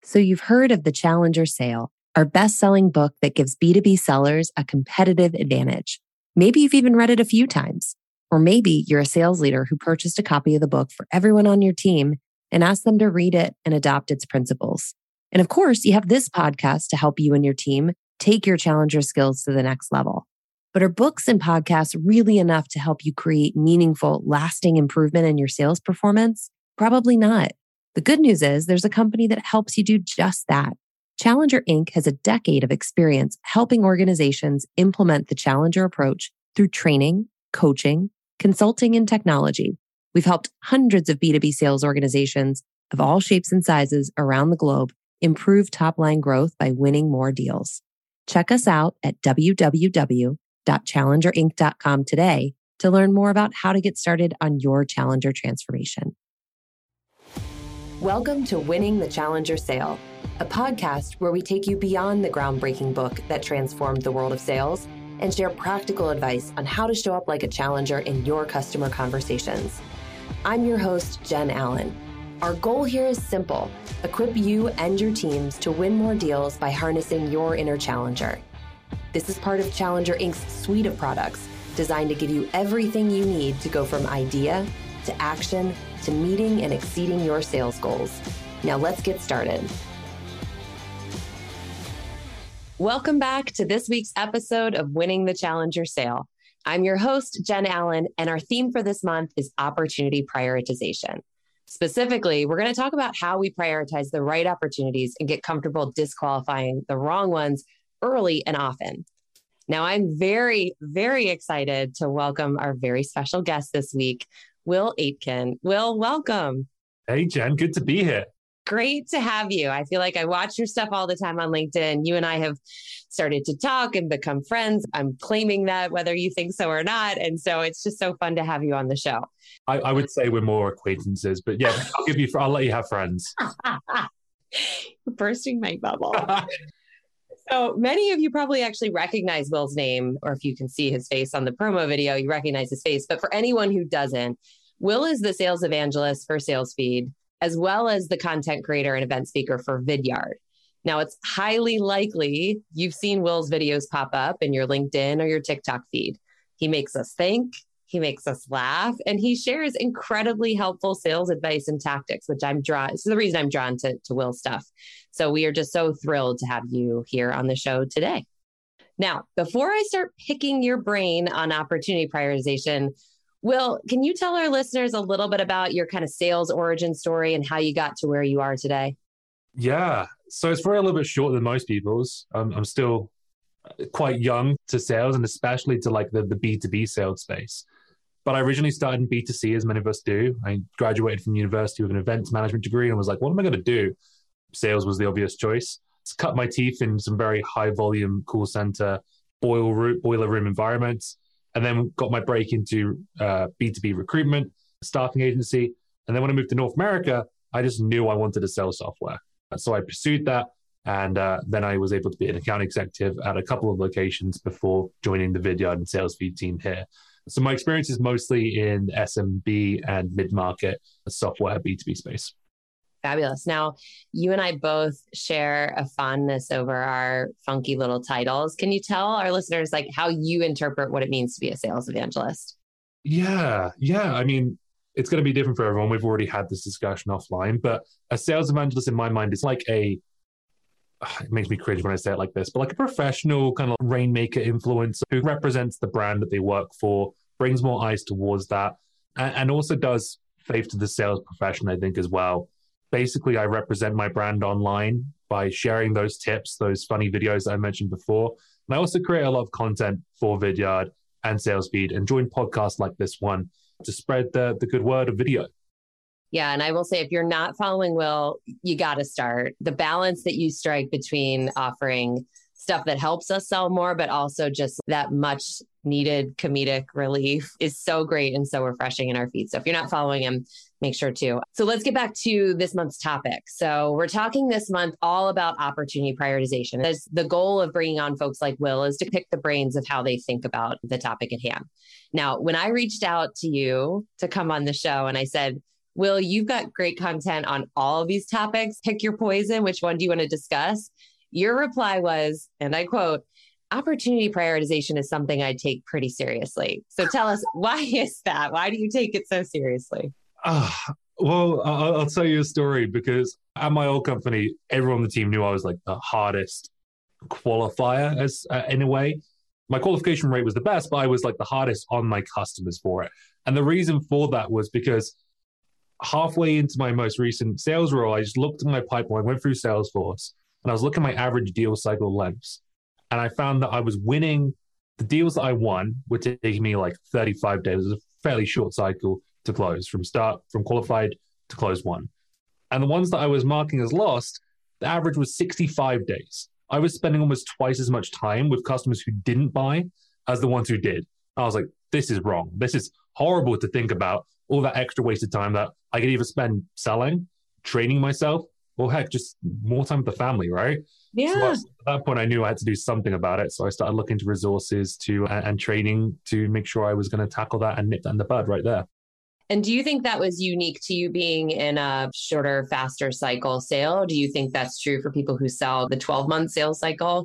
So you've heard of the Challenger Sale, our best-selling book that gives B2B sellers a competitive advantage. Maybe you've even read it a few times. Or maybe you're a sales leader who purchased a copy of the book for everyone on your team and asked them to read it and adopt its principles. And of course, you have this podcast to help you and your team take your Challenger skills to the next level. But are books and podcasts really enough to help you create meaningful, lasting improvement in your sales performance? Probably not. The good news is there's a company that helps you do just that. Challenger Inc. has a decade of experience helping organizations implement the Challenger approach through training, coaching, consulting, and technology. We've helped hundreds of B2B sales organizations of all shapes and sizes around the globe improve top-line growth by winning more deals. Check us out at www.challengerinc.com today to learn more about how to get started on your Challenger transformation. Welcome to Winning the Challenger Sale, a podcast where we take you beyond the groundbreaking book that transformed the world of sales and share practical advice on how to show up like a challenger in your customer conversations. I'm your host, Jen Allen. Our goal here is simple: equip you and your teams to win more deals by harnessing your inner challenger. This is part of Challenger Inc.'s suite of products designed to give you everything you need to go from idea to action to meeting and exceeding your sales goals. Now let's get started. Welcome back to this week's episode of Winning the Challenger Sale. I'm your host, Jen Allen, and our theme for this month is opportunity prioritization. Specifically, we're going to talk about how we prioritize the right opportunities and get comfortable disqualifying the wrong ones early and often. Now, I'm very, very excited to welcome our very special guest this week, Will Aitken. Will, welcome. Hey, Jen, good to be here. Great to have you. I feel like I watch your stuff all the time on LinkedIn. You and I have started to talk and become friends. I'm claiming that, whether you think so or not. And so it's just so fun to have you on the show. I would say we're more acquaintances, but yeah, I'll let you have friends. Bursting my bubble. So many of you probably actually recognize Will's name, or if you can see his face on the promo video, you recognize his face. But for anyone who doesn't, Will is the sales evangelist for SalesFeed, as well as the content creator and event speaker for Vidyard. Now, it's highly likely you've seen Will's videos pop up in your LinkedIn or your TikTok feed. He makes us think, he makes us laugh, and he shares incredibly helpful sales advice and tactics, which I'm drawn. This is the reason I'm drawn to Will's stuff. So we are just so thrilled to have you here on the show today. Now, before I start picking your brain on opportunity prioritization, Will, can you tell our listeners a little bit about your kind of sales origin story and how you got to where you are today? Yeah, so it's probably a little bit shorter than most people's. I'm still quite young to sales, and especially to like the B2B sales space. But I originally started in B2C, as many of us do. I graduated from university with an events management degree and was like, what am I going to do? Sales was the obvious choice. It's cut my teeth in some very high volume call center, boiler room environments, and then got my break into B2B recruitment, staffing agency. And then when I moved to North America, I just knew I wanted to sell software. So I pursued that. And then I was able to be an account executive at a couple of locations before joining the Vidyard and SalesFeed team here. So my experience is mostly in SMB and mid-market software B2B space. Fabulous. Now, you and I both share a fondness over our funky little titles. Can you tell our listeners like how you interpret what it means to be a sales evangelist? Yeah. I mean, it's going to be different for everyone. We've already had this discussion offline, but a sales evangelist in my mind is like it makes me cringe when I say it like this, but like a professional kind of rainmaker influencer who represents the brand that they work for, brings more eyes towards that, and also does faith to the sales profession, I think, as well. Basically, I represent my brand online by sharing those tips, those funny videos that I mentioned before. And I also create a lot of content for Vidyard and SalesFeed and join podcasts like this one to spread the good word of video. Yeah. And I will say, if you're not following Will, you got to start. The balance that you strike between offering stuff that helps us sell more, but also just that much needed comedic relief is so great and so refreshing in our feed. So if you're not following him, make sure to. So let's get back to this month's topic. So we're talking this month all about opportunity prioritization. As the goal of bringing on folks like Will is to pick the brains of how they think about the topic at hand. Now, when I reached out to you to come on the show and I said, Will, you've got great content on all of these topics. Pick your poison. Which one do you want to discuss? Your reply was, and I quote, opportunity prioritization is something I take pretty seriously. So tell us, why is that? Why do you take it so seriously? Well, I'll tell you a story, because at my old company, everyone on the team knew I was like the hardest qualifier in a way. My qualification rate was the best, but I was like the hardest on my customers for it. And the reason for that was because halfway into my most recent sales role, I just looked at my pipeline, went through Salesforce, and I was looking at my average deal cycle lengths. And I found that I was winning the deals that I won were taking me like 35 days. It was a fairly short cycle to close from qualified to close one. And the ones that I was marking as lost, the average was 65 days. I was spending almost twice as much time with customers who didn't buy as the ones who did. I was like, this is wrong. This is horrible to think about, all that extra wasted time that I could either spend selling, training myself, or heck, just more time with the family, right? Yeah. So at that point, I knew I had to do something about it. So I started looking to resources and training to make sure I was going to tackle that and nip that in the bud right there. And do you think that was unique to you being in a shorter, faster cycle sale? Do you think that's true for people who sell the 12-month sales cycle?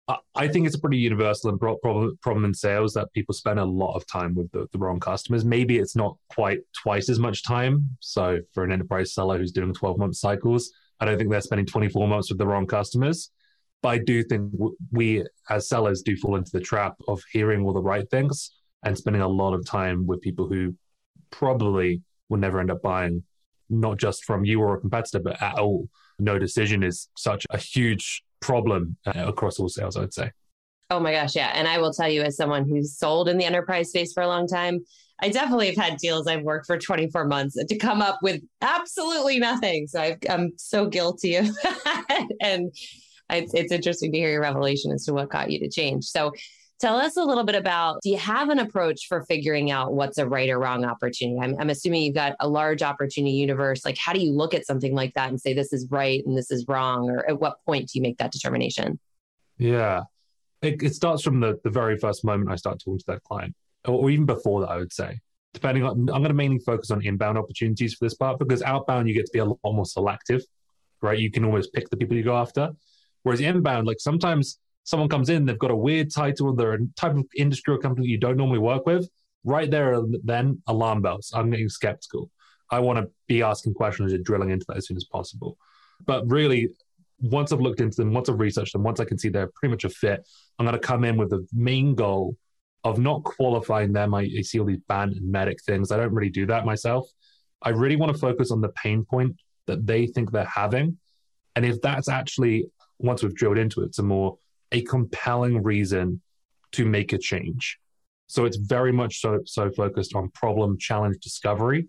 I think it's a pretty universal and problem in sales that people spend a lot of time with the wrong customers. Maybe it's not quite twice as much time. So for an enterprise seller who's doing 12-month cycles, I don't think they're spending 24 months with the wrong customers. But I do think we as sellers do fall into the trap of hearing all the right things and spending a lot of time with people who probably will never end up buying, not just from you or a competitor, but at all. No decision is such a huge problem across all sales, I would say. Oh my gosh, yeah. And I will tell you, as someone who's sold in the enterprise space for a long time, I definitely have had deals I've worked for 24 months to come up with absolutely nothing. So I'm so guilty of that. And it's interesting to hear your revelation as to what got you to change. So tell us a little bit about, do you have an approach for figuring out what's a right or wrong opportunity? I'm assuming you've got a large opportunity universe. Like, how do you look at something like that and say, this is right and this is wrong? Or at what point do you make that determination? Yeah, it starts from the very first moment I start talking to that client, or even before that, I would say. Depending on, I'm going to mainly focus on inbound opportunities for this part, because outbound, you get to be a lot more selective, right? You can almost pick the people you go after. Whereas inbound, like sometimes someone comes in, they've got a weird title, they're a type of industry or company you don't normally work with. Right there, then alarm bells. I'm getting skeptical. I want to be asking questions and drilling into that as soon as possible. But really, once I've looked into them, once I've researched them, once I can see they're pretty much a fit, I'm going to come in with the main goal of not qualifying them. I see all these band and medic things. I don't really do that myself. I really want to focus on the pain point that they think they're having. And if that's actually, once we've drilled into it, some more a compelling reason to make a change. So it's very much so focused on problem challenge discovery.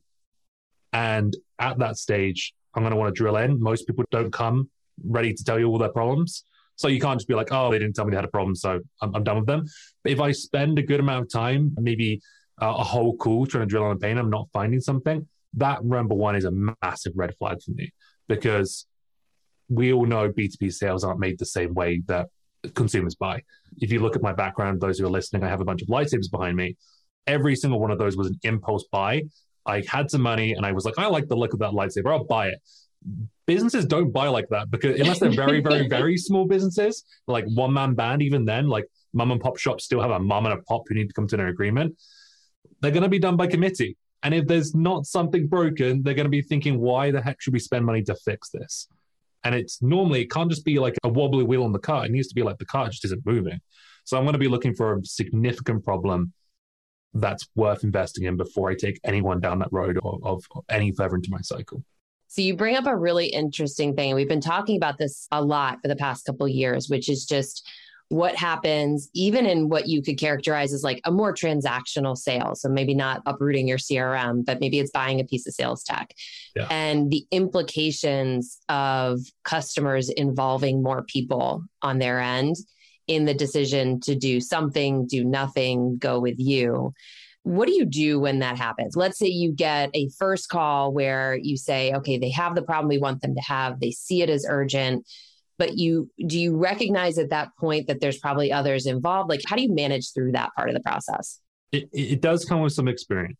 And at that stage, I'm going to want to drill in. Most people don't come ready to tell you all their problems. So you can't just be like, oh, they didn't tell me they had a problem, so I'm done with them. But if I spend a good amount of time, maybe a whole call trying to drill on a pain, I'm not finding something, that number one is a massive red flag for me, because we all know B2B sales aren't made the same way that consumers buy. If you look at my background, those who are listening, I have a bunch of lightsabers behind me. Every single one of those was an impulse buy. I had some money and I was like, I like the look of that lightsaber, I'll buy it. Businesses don't buy like that, because unless they're very, very, very small businesses, like one-man band, even then, like mom and pop shops still have a mom and a pop who need to come to an agreement. They're going to be done by committee. And if there's not something broken, they're going to be thinking, why the heck should we spend money to fix this? And it's normally, it can't just be like a wobbly wheel on the car. It needs to be like the car just isn't moving. So I'm going to be looking for a significant problem that's worth investing in before I take anyone down that road of any further into my cycle. So you bring up a really interesting thing. And we've been talking about this a lot for the past couple of years, which is just what happens even in what you could characterize as like a more transactional sale. So maybe not uprooting your CRM, but maybe it's buying a piece of sales tech. Yeah. And the implications of customers involving more people on their end in the decision to do something, do nothing, go with you. What do you do when that happens? Let's say you get a first call where you say, okay, they have the problem we want them to have. They see it as urgent, but do you recognize at that point that there's probably others involved? Like, how do you manage through that part of the process? It does come with some experience.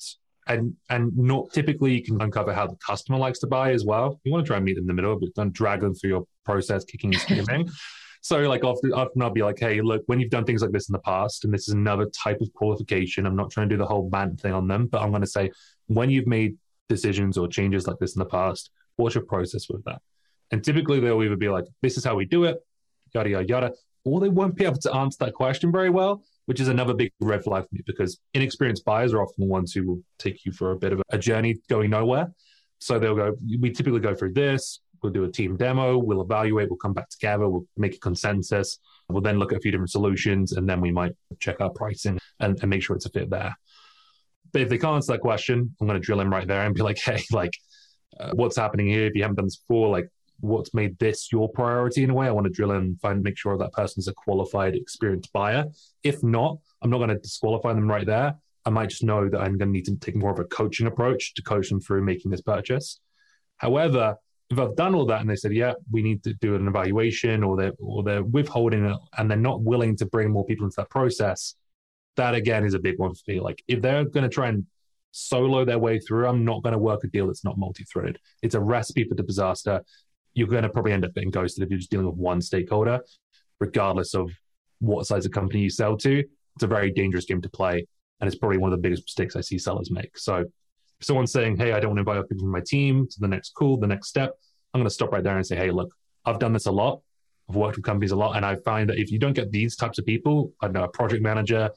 And not typically you can uncover how the customer likes to buy as well. You want to try and meet them in the middle, but don't drag them through your process, kicking and screaming. So like often I'll be like, hey, look, when you've done things like this in the past, and this is another type of qualification, I'm not trying to do the whole band thing on them, but I'm going to say, when you've made decisions or changes like this in the past, what's your process with that? And typically they'll either be like, this is how we do it, yada, yada, yada, or they won't be able to answer that question very well, which is another big red flag for me, because inexperienced buyers are often the ones who will take you for a bit of a journey going nowhere. So they'll go, we typically go through this, we'll do a team demo, we'll evaluate, we'll come back together, we'll make a consensus, we'll then look at a few different solutions, and then we might check our pricing and make sure it's a fit there. But if they can't answer that question, I'm going to drill in right there and be like, hey, like, what's happening here? If you haven't done this before, like, what's made this your priority in a way? I want to drill in and make sure that person's a qualified, experienced buyer. If not, I'm not going to disqualify them right there. I might just know that I'm going to need to take more of a coaching approach to coach them through making this purchase. However, if I've done all that and they said, yeah, we need to do an evaluation, or they're withholding it and they're not willing to bring more people into that process, that again is a big one for me. Like, if they're going to try and solo their way through, I'm not going to work a deal that's not multi-threaded. It's a recipe for the disaster. You're going to probably end up getting ghosted if you're just dealing with one stakeholder, regardless of what size of company you sell to. It's a very dangerous game to play. And it's probably one of the biggest mistakes I see sellers make. So if someone's saying, hey, I don't want to invite people from my team to the next call, the next step, I'm going to stop right there and say, hey, look, I've done this a lot. I've worked with companies a lot. And I find that if you don't get these types of people, I don't know, a project manager,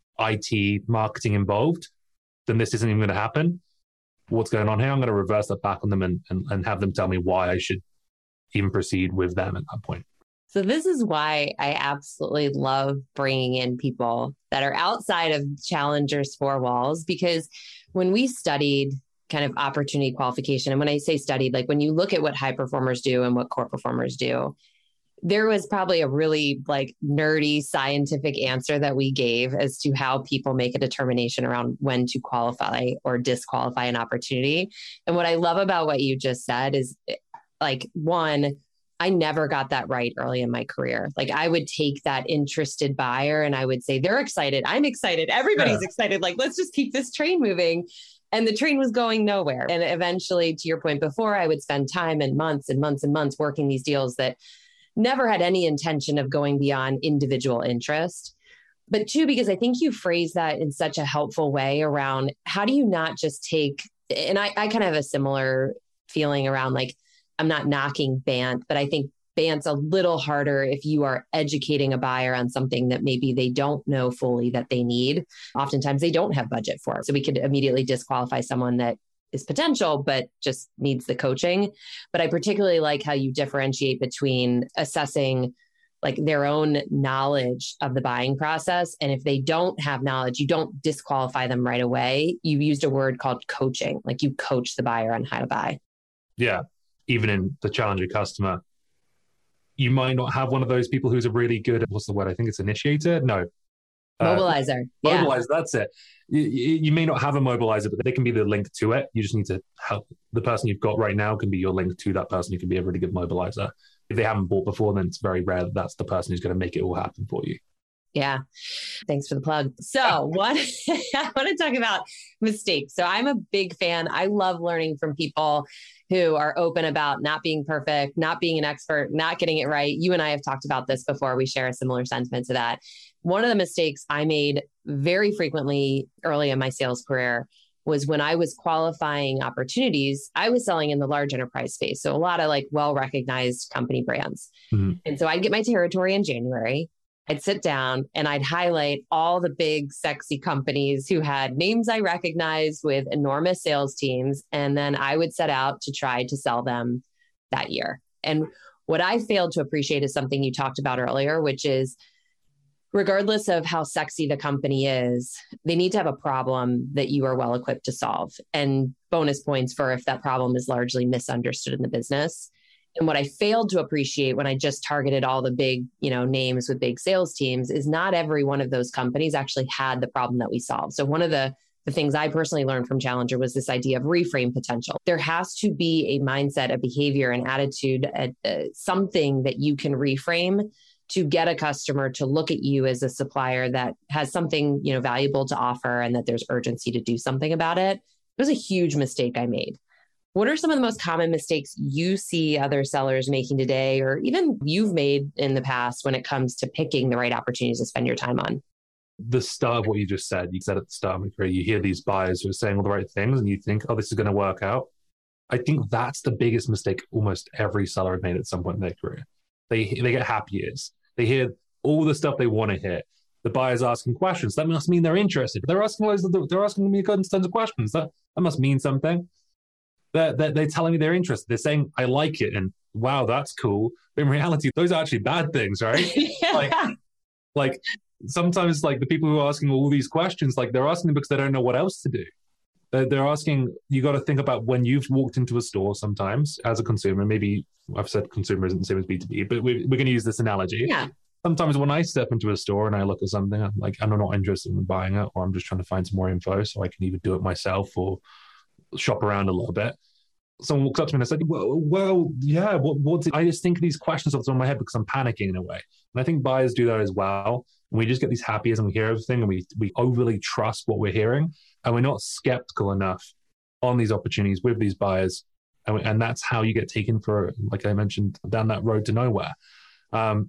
IT, marketing involved, then this isn't even going to happen. What's going on here? I'm going to reverse that back on them and have them tell me why I should even proceed with them at that point. So this is why I absolutely love bringing in people that are outside of Challenger's four walls, because when we studied kind of opportunity qualification, and when I say studied, like when you look at what high performers do and what core performers do, there was probably a really like nerdy scientific answer that we gave as to how people make a determination around when to qualify or disqualify an opportunity. And what I love about what you just said is, like, one, I never got that right early in my career. Like, I would take that interested buyer and I would say, they're excited, I'm excited, everybody's excited. Like, let's just keep this train moving. And the train was going nowhere. And eventually, to your point before, I would spend time and months and months and months working these deals that never had any intention of going beyond individual interest. But two, because I think you phrase that in such a helpful way around how do you not just take, and I kind of have a similar feeling around, like, I'm not knocking BANT, but I think BANT's a little harder if you are educating a buyer on something that maybe they don't know fully that they need. Oftentimes they don't have budget for it. So we could immediately disqualify someone that is potential, but just needs the coaching. But I particularly like how you differentiate between assessing like their own knowledge of the buying process. And if they don't have knowledge, you don't disqualify them right away. You used a word called coaching, like you coach the buyer on how to buy. Yeah. Even in the Challenger customer, you might not have one of those people who's a really good, what's the word? I think it's initiator. No. Mobilizer. Mobilizer, that's it. You may not have a mobilizer, but they can be the link to it. You just need to help. The person you've got right now can be your link to that person who can be a really good mobilizer. If they haven't bought before, then it's very rare that that's the person who's going to make it all happen for you. Yeah. Thanks for the plug. So I want to talk about mistakes. So I'm a big fan. I love learning from people who are open about not being perfect, not being an expert, not getting it right. You and I have talked about this before. We share a similar sentiment to that. One of the mistakes I made very frequently early in my sales career was when I was qualifying opportunities, I was selling in the large enterprise space. So a lot of like well-recognized company brands. Mm-hmm. And so I'd get my territory in January. I'd sit down and I'd highlight all the big, sexy companies who had names I recognized with enormous sales teams. And then I would set out to try to sell them that year. And what I failed to appreciate is something you talked about earlier, which is regardless of how sexy the company is, they need to have a problem that you are well equipped to solve. And bonus points for if that problem is largely misunderstood in the business. And what I failed to appreciate when I just targeted all the big, names with big sales teams is not every one of those companies actually had the problem that we solved. So one of the things I personally learned from Challenger was this idea of reframe potential. There has to be a mindset, a behavior, an attitude, something that you can reframe to get a customer to look at you as a supplier that has something, valuable to offer and that there's urgency to do something about it. It was a huge mistake I made. What are some of the most common mistakes you see other sellers making today, or even you've made in the past when it comes to picking the right opportunities to spend your time on? The start of what you said at the start of my career, you hear these buyers who are saying all the right things and you think, oh, this is going to work out. I think that's the biggest mistake almost every seller has made at some point in their career. They get happy ears. They hear all the stuff they want to hear. The buyer's asking questions. That must mean they're interested. They're asking me tons of questions. That must mean something. They're telling me they're interested. They're saying, I like it. And wow, that's cool. But in reality, those are actually bad things, right? like sometimes like the people who are asking all these questions, like they're asking them because they don't know what else to do. They're asking, you got to think about when you've walked into a store sometimes as a consumer, maybe I've said consumer isn't the same as B2B, but we're going to use this analogy. Yeah. Sometimes when I step into a store and I look at something, I'm like, I'm not interested in buying it, or I'm just trying to find some more info so I can either do it myself or shop around a little bit. Someone walks up to me and I said, well yeah, what I just think of these questions off the top of my head because I'm panicking in a way. And I think buyers do that as well. And we just get these happy ears and we hear everything and we overly trust what we're hearing. And we're not skeptical enough on these opportunities with these buyers. And that's how you get taken for, like I mentioned, down that road to nowhere. And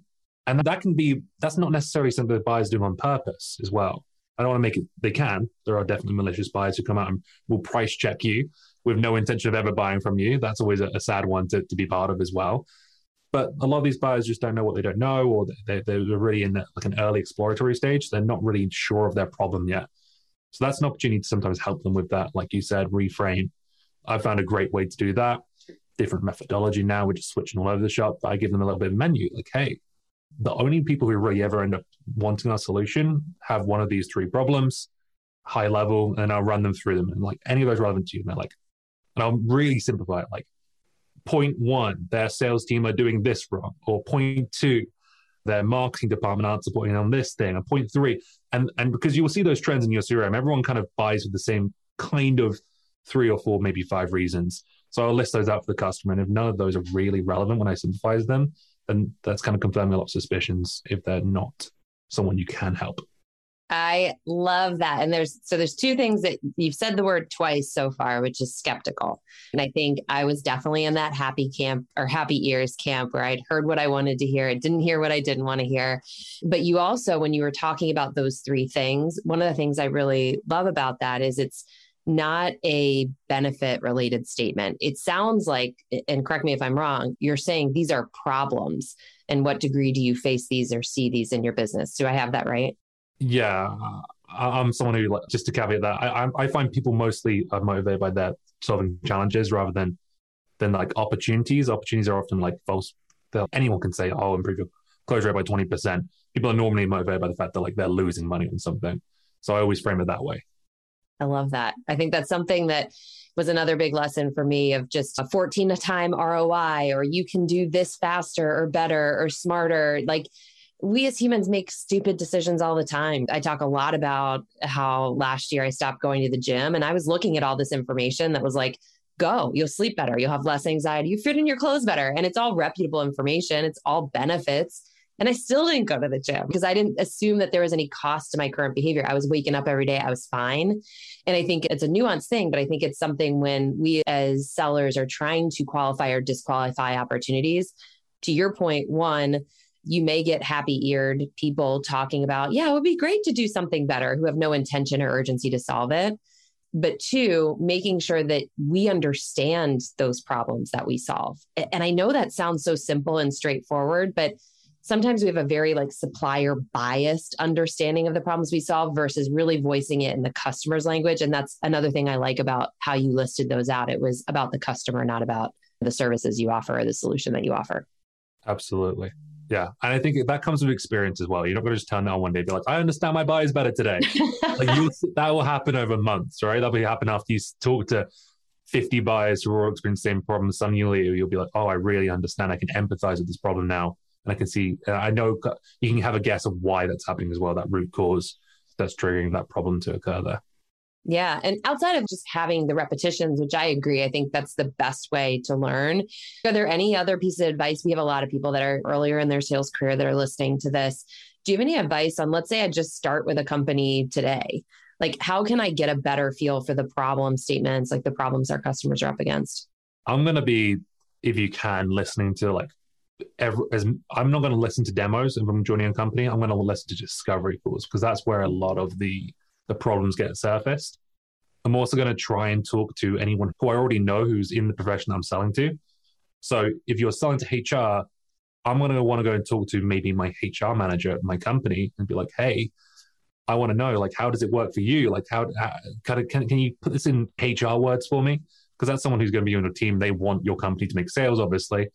that's not necessarily something that buyers do on purpose as well. I don't want to make it, they can. There are definitely malicious buyers who come out and will price check you with no intention of ever buying from you. That's always a sad one to be part of as well. But a lot of these buyers just don't know what they don't know, or they're really in like an early exploratory stage. They're not really sure of their problem yet. So that's an opportunity to sometimes help them with that. Like you said, reframe. I found a great way to do that. Different methodology now. We're just switching all over the shop. I give them a little bit of menu. Like, hey, the only people who really ever end up wanting our solution have one of these three problems, high level, and I'll run them through them. And like any of those relevant to you, and I'll really simplify it. Like, point one, their sales team are doing this wrong. Or point two, their marketing department aren't supporting on this thing. And point three, and because you will see those trends in your CRM, everyone kind of buys with the same kind of 3 or 4, maybe 5 reasons. So I'll list those out for the customer. And if none of those are really relevant when I simplify them, then that's kind of confirming a lot of suspicions if they're not someone you can help. I love that. And there's 2 things that you've said the word twice so far, which is skeptical. And I think I was definitely in that happy camp or happy ears camp where I'd heard what I wanted to hear. I didn't hear what I didn't want to hear. But you also, when you were talking about those 3 things, one of the things I really love about that is it's not a benefit related statement. It sounds like, and correct me if I'm wrong, you're saying these are problems. And what degree do you face these or see these in your business? Do I have that right? Yeah, I'm someone who, just to caveat that, I find people mostly are motivated by their solving challenges rather than like opportunities. Opportunities are often like false. Anyone can say, "Oh, improve your close rate by 20%." People are normally motivated by the fact that like they're losing money on something. So I always frame it that way. I love that. I think that's something that was another big lesson for me of just a 14 time ROI, or you can do this faster or better or smarter. Like, we as humans make stupid decisions all the time. I talk a lot about how last year I stopped going to the gym and I was looking at all this information that was like, go, you'll sleep better. You'll have less anxiety. You fit in your clothes better. And it's all reputable information. It's all benefits. And I still didn't go to the gym because I didn't assume that there was any cost to my current behavior. I was waking up every day. I was fine. And I think it's a nuanced thing, but I think it's something when we as sellers are trying to qualify or disqualify opportunities, to your point, one, you may get happy-eared people talking about, yeah, it would be great to do something better, who have no intention or urgency to solve it. But 2, making sure that we understand those problems that we solve. And I know that sounds so simple and straightforward, but sometimes we have a very like supplier biased understanding of the problems we solve versus really voicing it in the customer's language. And that's another thing I like about how you listed those out. It was about the customer, not about the services you offer or the solution that you offer. Absolutely. Yeah. And I think that comes with experience as well. You're not going to just turn on one day and be like, I understand my buyers better today. That will happen over months, right? That'll happen after you talk to 50 buyers who are all experiencing the same problem. Suddenly you'll be like, oh, I really understand. I can empathize with this problem now. And I can see, I know you can have a guess of why that's happening as well, that root cause that's triggering that problem to occur there. Yeah. And outside of just having the repetitions, which I agree, I think that's the best way to learn. Are there any other pieces of advice? We have a lot of people that are earlier in their sales career that are listening to this. Do you have any advice on, let's say I just start with a company today? Like, how can I get a better feel for the problem statements, like the problems our customers are up against? I'm going to be, if you can, listening to like I'm not going to listen to demos if I'm joining a company. I'm going to listen to discovery calls because that's where a lot of the problems get surfaced. I'm also going to try and talk to anyone who I already know who's in the profession I'm selling to. So if you're selling to HR, I'm going to want to go and talk to maybe my HR manager at my company and be like, hey, I want to know, like, how does it work for you? Like, how can you put this in HR words for me? Because that's someone who's going to be on your team. They want your company to make sales, obviously.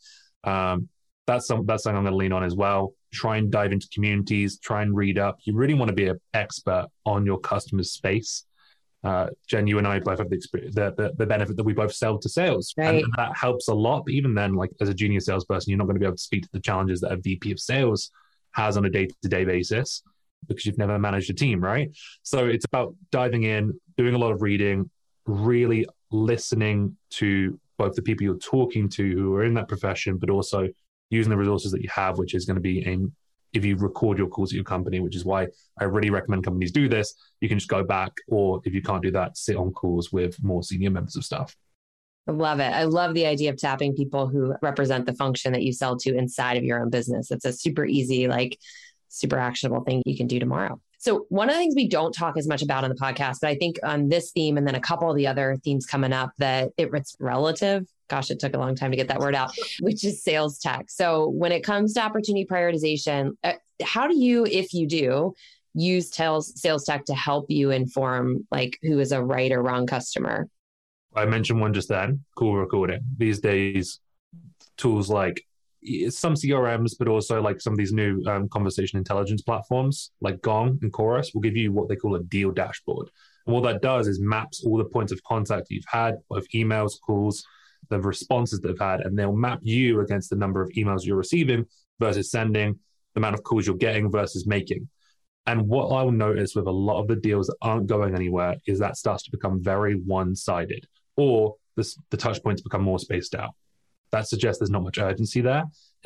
That's something I'm going to lean on as well. Try and dive into communities, try and read up. You really want to be an expert on your customer's space. Jen, you and I both have the benefit that we both sell to sales, right. and that helps a lot. But even then, like as a junior salesperson, you're not going to be able to speak to the challenges that a VP of sales has on a day-to-day basis because you've never managed a team, right? So it's about diving in, doing a lot of reading, really listening to both the people you're talking to who are in that profession, but also using the resources that you have, which is going to be if you record your calls at your company, which is why I really recommend companies do this. You can just go back, or if you can't do that, sit on calls with more senior members of staff. I love it. I love the idea of tapping people who represent the function that you sell to inside of your own business. It's a super easy, like super actionable thing you can do tomorrow. So one of the things we don't talk as much about on the podcast, but I think on this theme and then a couple of the other themes coming up that it's relative. Gosh, it took a long time to get that word out, which is sales tech. So when it comes to opportunity prioritization, how do you, if you do, use sales tech to help you inform like who is a right or wrong customer? I mentioned one just then, call recording. These days, tools like some CRMs, but also like some of these new conversation intelligence platforms like Gong and Chorus will give you what they call a deal dashboard. And what that does is maps all the points of contact you've had, both emails, calls, the responses that they've had, and they'll map you against the number of emails you're receiving versus sending, the amount of calls you're getting versus making. And what I will notice with a lot of the deals that aren't going anywhere is that starts to become very one-sided, or the touch points become more spaced out. That suggests there's not much urgency there.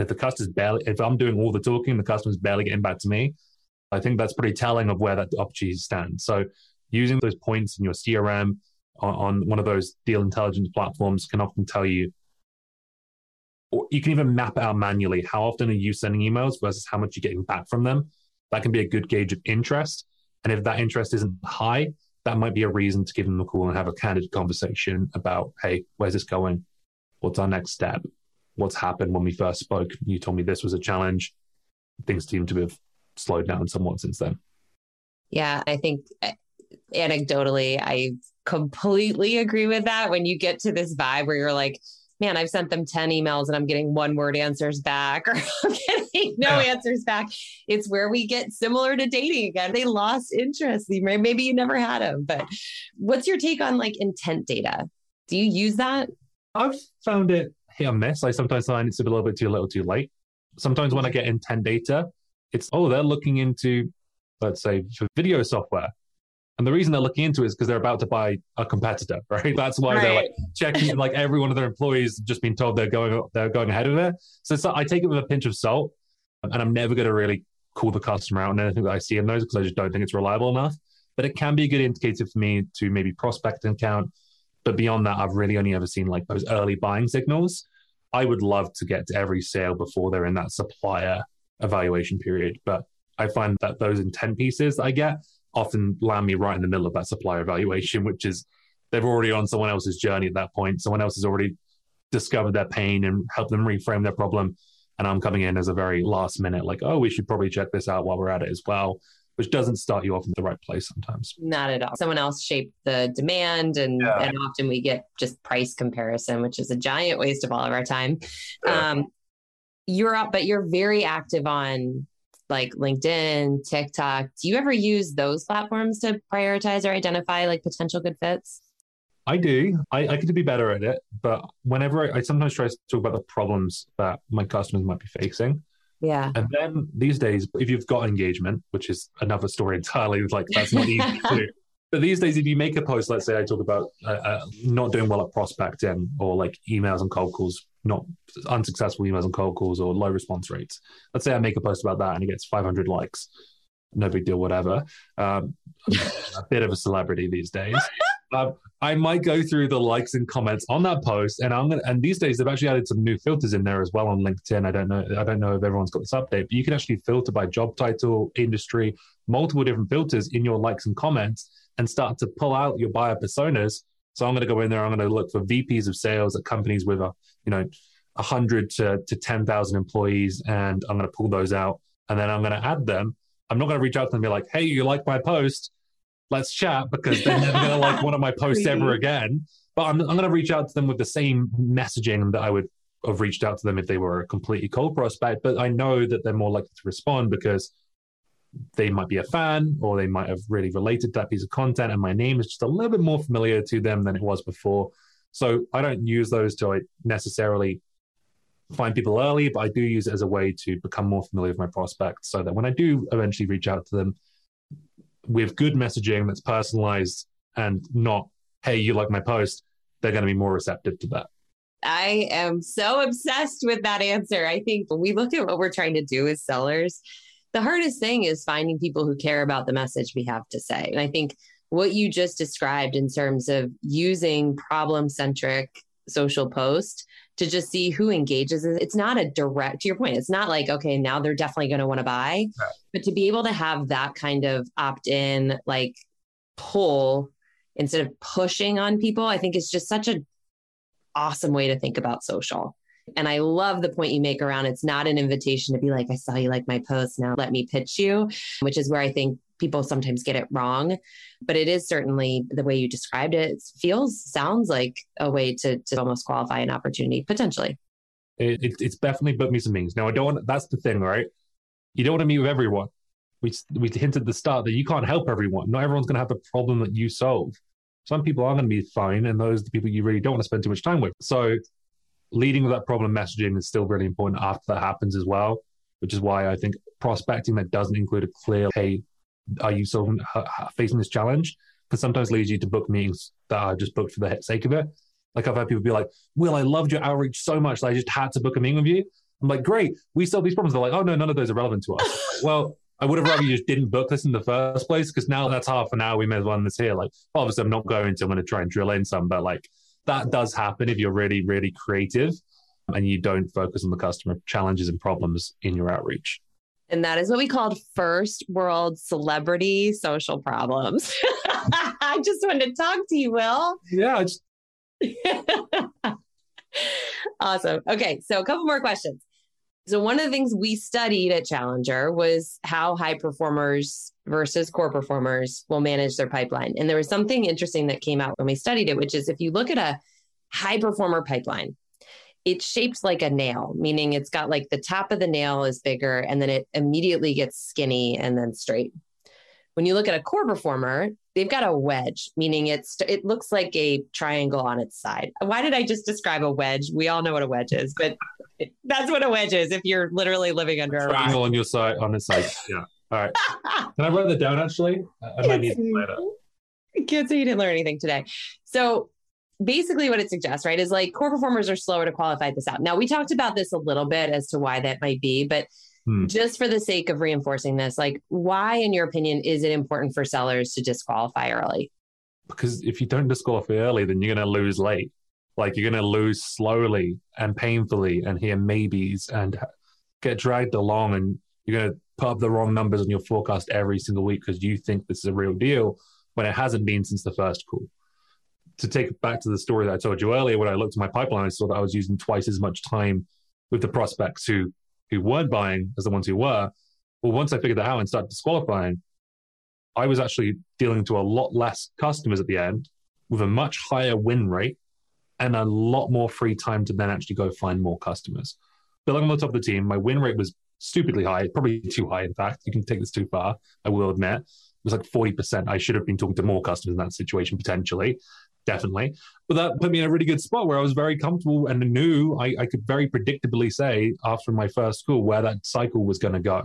If I'm doing all the talking, the customer's barely getting back to me, I think that's pretty telling of where that opportunity stands. So using those points in your CRM on one of those deal intelligence platforms can often tell you, or you can even map it out manually. How often are you sending emails versus how much you're getting back from them? That can be a good gauge of interest. And if that interest isn't high, that might be a reason to give them a call and have a candid conversation about, hey, where's this going? What's our next step? What's happened when we first spoke? You told me this was a challenge. Things seem to have slowed down somewhat since then. Yeah, I think anecdotally, I completely agree with that. When you get to this vibe where you're like, man, I've sent them 10 emails and I'm getting 1-word answers back, or I'm getting no answers back. It's where we get similar to dating again. They lost interest. Maybe you never had them, but what's your take on like intent data? Do you use that? I've found it hit or miss. I sometimes find it's a little bit too little too late. Sometimes when I get intent data, it's, they're looking into, let's say, for video software. And the reason they're looking into it is because they're about to buy a competitor, right? That's why they're like checking, like every one of their employees just been told they're going ahead of it. So I take it with a pinch of salt, and I'm never going to really call the customer out on anything that I see in those because I just don't think it's reliable enough. But it can be a good indicator for me to maybe prospect and count. But beyond that, I've really only ever seen like those early buying signals. I would love to get to every sale before they're in that supplier evaluation period. But I find that those intent pieces that I get often land me right in the middle of that supplier evaluation, which is they're already on someone else's journey at that point. Someone else has already discovered their pain and helped them reframe their problem. And I'm coming in as a very last minute, like, we should probably check this out while we're at it as well, which doesn't start you off in the right place sometimes. Not at all. Someone else shaped the demand and often we get just price comparison, which is a giant waste of all of our time. Yeah. You're very active on like LinkedIn, TikTok. Do you ever use those platforms to prioritize or identify like potential good fits? I do. I could be better at it, but whenever I sometimes try to talk about the problems that my customers might be facing. Yeah. And then these days, if you've got engagement, which is another story entirely, like that's not easy to do. But these days, if you make a post, let's say I talk about not doing well at prospecting or like emails and cold calls, not unsuccessful emails and cold calls or low response rates. Let's say I make a post about that and it gets 500 likes. no big deal, whatever. I'm a bit of a celebrity these days. I might go through the likes and comments on that post, and these days they've actually added some new filters in there as well on LinkedIn. I don't know if everyone's got this update, but you can actually filter by job title, industry, multiple different filters in your likes and comments, and start to pull out your buyer personas. So I'm going to go in there. I'm going to look for VPs of sales at companies with 100 to 10,000 employees, and I'm going to pull those out, and then I'm going to add them. I'm not going to reach out to them and be like, "Hey, you like my post? Let's chat," because they're never going to like one of my posts ever again. But I'm going to reach out to them with the same messaging that I would have reached out to them if they were a completely cold prospect. But I know that they're more likely to respond because they might be a fan, or they might have really related to that piece of content, and my name is just a little bit more familiar to them than it was before. So I don't use those to necessarily find people early, but I do use it as a way to become more familiar with my prospects, so that when I do eventually reach out to them with good messaging that's personalized and not, "Hey, you like my post," they're going to be more receptive to that. I am so obsessed with that answer. I think when we look at what we're trying to do as sellers, the hardest thing is finding people who care about the message we have to say. And I think what you just described in terms of using problem-centric social post to just see who engages, it's not a direct, to your point, it's not like, okay, now they're definitely going to want to buy, but to be able to have that kind of opt-in, like pull instead of pushing on people, I think is just such an awesome way to think about social. And I love the point you make around it's not an invitation to be like, "I saw you like my post, now let me pitch you," which is where I think people sometimes get it wrong. But it is certainly the way you described it. It sounds like a way to almost qualify an opportunity, potentially. It's definitely booked me some meetings. Now, that's the thing, right? You don't want to meet with everyone. We hinted at the start that you can't help everyone. Not everyone's going to have the problem that you solve. Some people are going to be fine, and those are the people you really don't want to spend too much time with. So leading with that problem messaging is still really important after that happens as well, which is why I think prospecting that doesn't include a clear, "Hey, are you facing this challenge?" Because sometimes leads you to book meetings that are just booked for the sake of it. Like I've had people be like, "Will, I loved your outreach so much that I just had to book a meeting with you." I'm like, "Great, we solve these problems." They're like, "Oh no, none of those are relevant to us." Well, I would have rather you just didn't book this in the first place, because now that's half an hour. We may as well end this here. Like, obviously I'm not going to, I'm going to try and drill in some, but like that does happen if you're really, really creative and you don't focus on the customer challenges and problems in your outreach. And that is what we called first world celebrity social problems. I just wanted to talk to you, Will. Yeah. Awesome. Okay. So a couple more questions. So one of the things we studied at Challenger was how high performers versus core performers will manage their pipeline. And there was something interesting that came out when we studied it, which is if you look at a high performer pipeline, it's shaped like a nail, meaning it's got like the top of the nail is bigger and then it immediately gets skinny and then straight. When you look at a core performer, they've got a wedge, meaning it looks like a triangle on its side. Why did I just describe a wedge? We all know what a wedge is, but that's what a wedge is if you're literally living under a triangle on its side. Yeah. All right. Can I write that down, actually? I might need to later. Kids, you didn't learn anything today. So basically what it suggests, right, is like core performers are slower to qualify this out. Now, we talked about this a little bit as to why that might be, but just for the sake of reinforcing this, like why, in your opinion, is it important for sellers to disqualify early? Because if you don't disqualify early, then you're going to lose late. Like you're going to lose slowly and painfully and hear maybes and get dragged along, and you're going to put up the wrong numbers on your forecast every single week because you think this is a real deal when it hasn't been since the first call. To take it back to the story that I told you earlier, when I looked at my pipeline, I saw that I was using twice as much time with the prospects who weren't buying as the ones who were. Well, once I figured that out and started disqualifying, I was actually dealing to a lot less customers at the end with a much higher win rate and a lot more free time to then actually go find more customers. Building on the top of the team, my win rate was stupidly high, probably too high, in fact. You can take this too far, I will admit. It was like 40%. I should have been talking to more customers in that situation, potentially. Definitely. But that put me in a really good spot where I was very comfortable and knew I could very predictably say after my first call where that cycle was going to go,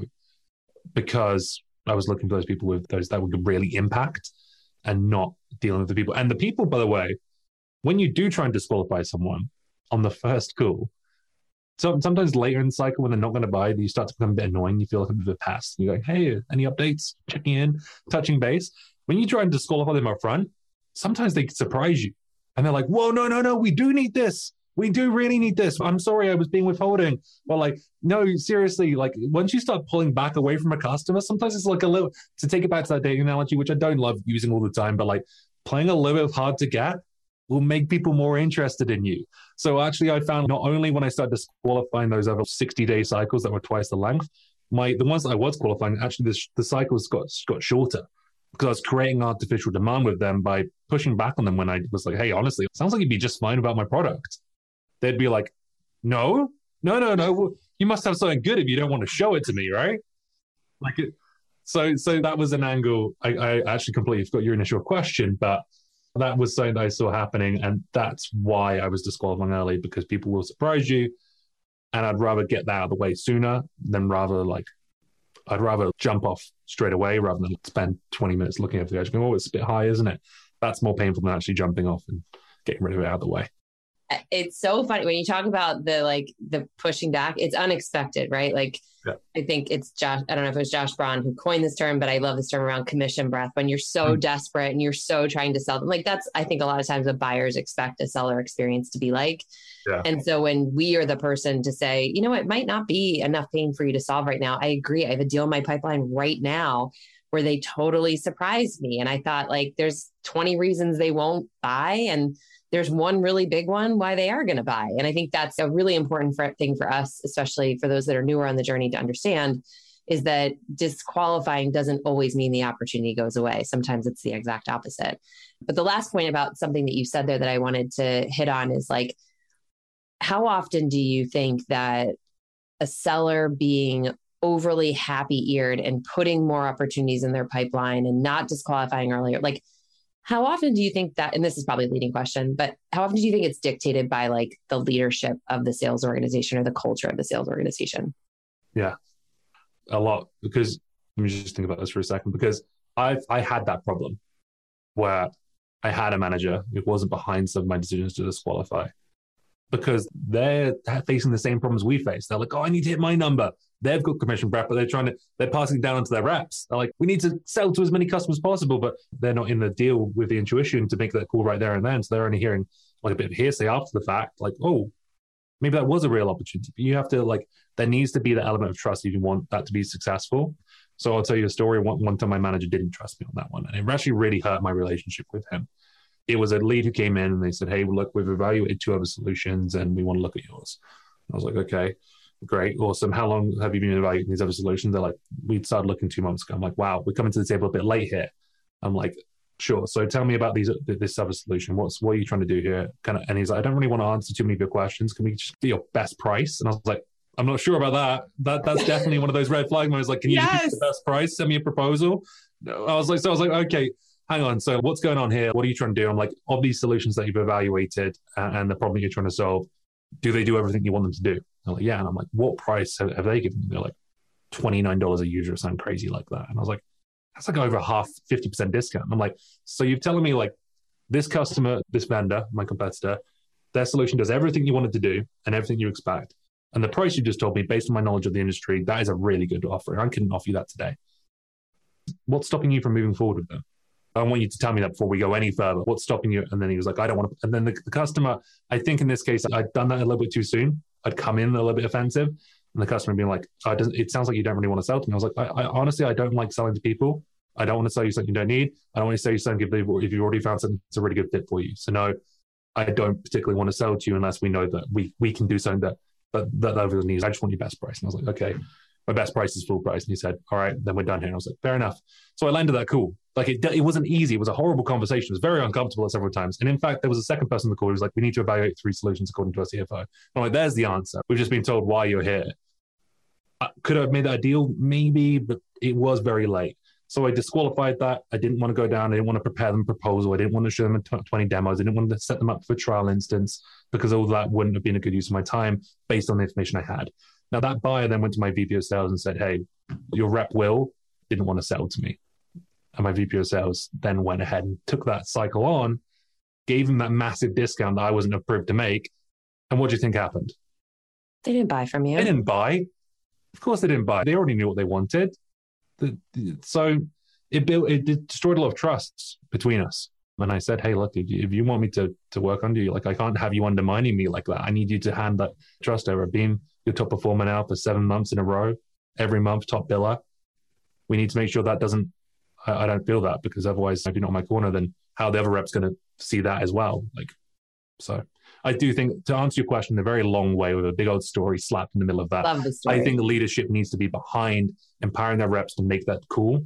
because I was looking for those people with those that would really impact and not dealing with the people. And the people, by the way, when you do try and disqualify someone on the first call, So sometimes later in the cycle when they're not going to buy, you start to become a bit annoying. You feel like a bit of a pest. You're like, hey, any updates? Checking in, touching base. When you try and disqualify them up front, sometimes they surprise you. And they're like, whoa, no, we do need this. We do really need this. I'm sorry, I was being withholding. Well, like, no, seriously, like once you start pulling back away from a customer, sometimes it's like a little, to take it back to that dating analogy, which I don't love using all the time, but like playing a little bit hard to get will make people more interested in you. So actually, I found not only when I started disqualifying those other 60-day cycles that were twice the length, the ones that I was qualifying, actually the cycles got shorter because I was creating artificial demand with them by pushing back on them when I was like, hey, honestly, it sounds like you'd be just fine about my product. They'd be like, no. You must have something good if you don't want to show it to me, right? Like it. So that was an angle. I actually completely forgot your initial question, but that was something that I saw happening, and that's why I was disqualifying early, because people will surprise you, and I'd rather get that out of the way sooner than I'd rather jump off straight away rather than spend 20 minutes looking at the edge going, oh, it's a bit high, isn't it? That's more painful than actually jumping off and getting rid of it out of the way. It's so funny when you talk about the pushing back, it's unexpected, right? Like, yeah. I think it's Josh, I don't know if it was Josh Braun who coined this term, but I love this term around commission breath. When you're so desperate and you're so trying to sell them, like that's, I think a lot of times what buyers expect a seller experience to be like. Yeah. And so when we are the person to say, you know, it might not be enough pain for you to solve right now. I agree. I have a deal in my pipeline right now where they totally surprised me. And I thought like, there's 20 reasons they won't buy. And there's one really big one why they are going to buy. And I think that's a really important thing for us, especially for those that are newer on the journey to understand, is that disqualifying doesn't always mean the opportunity goes away. Sometimes it's the exact opposite. But the last point about something that you said there that I wanted to hit on is like, how often do you think that a seller being overly happy-eared and putting more opportunities in their pipeline and not disqualifying earlier, like, how often do you think that, and this is probably a leading question, but how often do you think it's dictated by like the leadership of the sales organization or the culture of the sales organization? Yeah, a lot. Because let me just think about this for a second, because I had that problem where I had a manager who wasn't behind some of my decisions to disqualify because they're facing the same problems we face. They're like, oh, I need to hit my number. They've got commission breath, but they're passing it down onto their reps. They're like, we need to sell to as many customers as possible, but they're not in the deal with the intuition to make that call right there and then. So they're only hearing like a bit of hearsay after the fact, like, oh, maybe that was a real opportunity. But you have to there needs to be the element of trust if you want that to be successful. So I'll tell you a story. One time my manager didn't trust me on that one. And it actually really hurt my relationship with him. It was a lead who came in and they said, hey, well, look, we've evaluated 2 other solutions and we want to look at yours. And I was like, okay. Great, awesome. How long have you been evaluating these other solutions? They're like, we started looking 2 months ago. I'm like, wow, we're coming to the table a bit late here. I'm like, sure. So tell me about this other solution. What are you trying to do here? And he's like, I don't really want to answer too many of your questions. Can we just get your best price? And I was like, I'm not sure about that. That's definitely one of those red flag moments. Like, can you just get the best price? Send me a proposal. I was like, okay, hang on. So what's going on here? What are you trying to do? I'm like, of these solutions that you've evaluated and the problem you're trying to solve, do they do everything you want them to do? They're like, yeah. And I'm like, what price have they given me? They're like, $29 a user or something crazy like that. And I was like, that's like over half, 50% discount. And I'm like, so you're telling me like this customer, this vendor, my competitor, their solution does everything you wanted to do and everything you expect. And the price you just told me, based on my knowledge of the industry, that is a really good offering. I couldn't offer you that today. What's stopping you from moving forward with them? I want you to tell me that before we go any further. What's stopping you? And then he was like, I don't want to. And then the customer, I think in this case, I'd done that a little bit too soon. I'd come in a little bit offensive. And the customer being like, oh, it sounds like you don't really want to sell to me. I was like, I honestly, I don't like selling to people. I don't want to sell you something you don't need. I don't want to sell you something if you've already found something that's a really good fit for you. So no, I don't particularly want to sell to you unless we know that we can do something that over the needs. I just want your best price. And I was like, okay, my best price is full price. And he said, all right, then we're done here. And I was like, fair enough. So I landed that cool. Like it wasn't easy. It was a horrible conversation. It was very uncomfortable at several times. And in fact, there was a second person in the call who was like, we need to evaluate 3 solutions according to our CFO. And I'm like, there's the answer. We've just been told why you're here. Could I have made that a deal? Maybe, but it was very late. So I disqualified that. I didn't want to go down. I didn't want to prepare them a proposal. I didn't want to show them 20 demos. I didn't want to set them up for a trial instance because all that wouldn't have been a good use of my time based on the information I had. Now that buyer then went to my VP of sales and said, hey, your rep Will didn't want to sell to me. And my VP of sales then went ahead and took that cycle on, gave him that massive discount that I wasn't approved to make. And what do you think happened? They didn't buy from you. They didn't buy. Of course they didn't buy. They already knew what they wanted. So it destroyed a lot of trust between us. And I said, hey, look, if you want me to work under you, like, I can't have you undermining me like that. I need you to hand that trust over. Being your top performer now for 7 months in a row, every month top biller. We need to make sure that doesn't, I don't feel that, because otherwise, if you're not in my corner, then how the other rep's going to see that as well. Like, so I do think, to answer your question, a very long way with a big old story slapped in the middle of that. Love the story. I think the leadership needs to be behind empowering their reps to make that cool.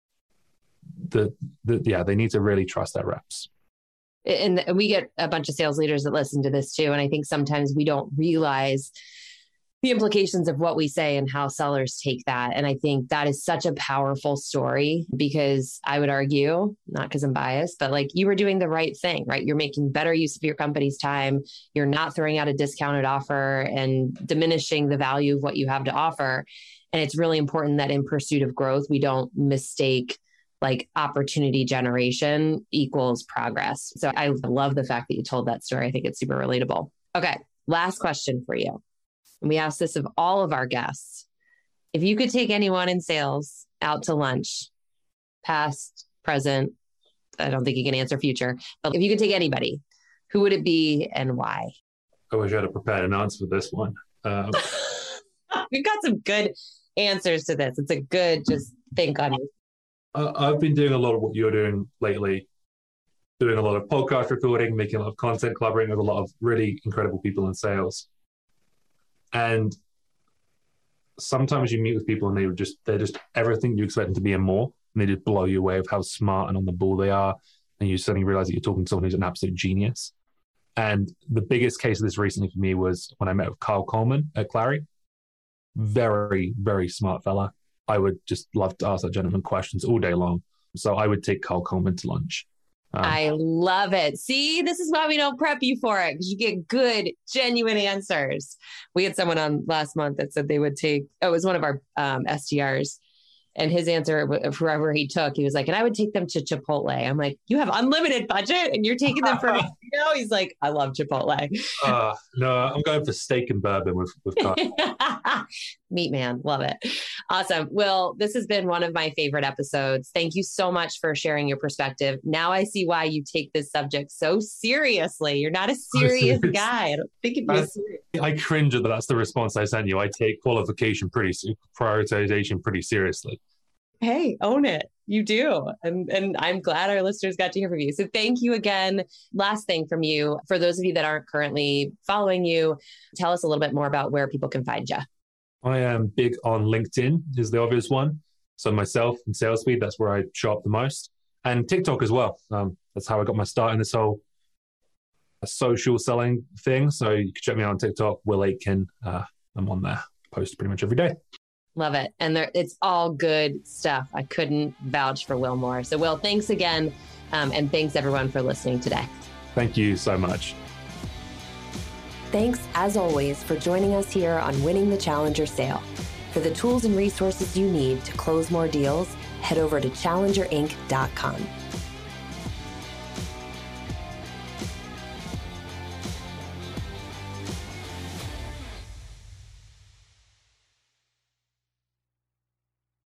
They need to really trust their reps. And we get a bunch of sales leaders that listen to this too. And I think sometimes we don't realize the implications of what we say and how sellers take that. And I think that is such a powerful story, because I would argue, not because I'm biased, but like, you were doing the right thing, right? You're making better use of your company's time. You're not throwing out a discounted offer and diminishing the value of what you have to offer. And it's really important that in pursuit of growth, we don't mistake like opportunity generation equals progress. So I love the fact that you told that story. I think it's super relatable. Okay. Last question for you. And we ask this of all of our guests. If you could take anyone in sales out to lunch, past, present, I don't think you can answer future, but if you could take anybody, who would it be and why? I wish I had a prepared an answer for this one. We've got some good answers to this. It's a good, just think on it. I've been doing a lot of what you're doing lately, doing a lot of podcast recording, making a lot of content, collaborating with a lot of really incredible people in sales. And sometimes you meet with people and they're just everything you expect them to be and more. And they just blow you away of how smart and on the ball they are. And you suddenly realize that you're talking to someone who's an absolute genius. And the biggest case of this recently for me was when I met with Kyle Coleman at Clary. Very, very smart fella. I would just love to ask that gentleman questions all day long. So I would take Kyle Coleman to lunch. I love it. See, this is why we don't prep you for it, because you get good, genuine answers. We had someone on last month that said they would take, it was one of our SDRs. And his answer, whoever he took, he was like, and I would take them to Chipotle. I'm like, you have unlimited budget and you're taking them for, he's like, I love Chipotle. No, I'm going for steak and bourbon with Kyle. Meat man. Love it. Awesome. Will, this has been one of my favorite episodes. Thank you so much for sharing your perspective. Now I see why you take this subject so seriously. You're not a serious guy. I don't think it'd be serious. I cringe that that's the response I sent you. I take qualification prioritization pretty seriously. Hey, own it. You do. And I'm glad our listeners got to hear from you. So thank you again. Last thing from you, for those of you that aren't currently following you, tell us a little bit more about where people can find you. I am big on LinkedIn, is the obvious one. So myself and SalesFeed, that's where I show up the most. And TikTok as well. That's how I got my start in this whole social selling thing. So you can check me out on TikTok, Will Aitken. I'm on there, post pretty much every day. Love it. And it's all good stuff. I couldn't vouch for Will more. So Will, thanks again. And thanks everyone for listening today. Thank you so much. Thanks, as always, for joining us here on Winning the Challenger Sale. For the tools and resources you need to close more deals, head over to challengerinc.com.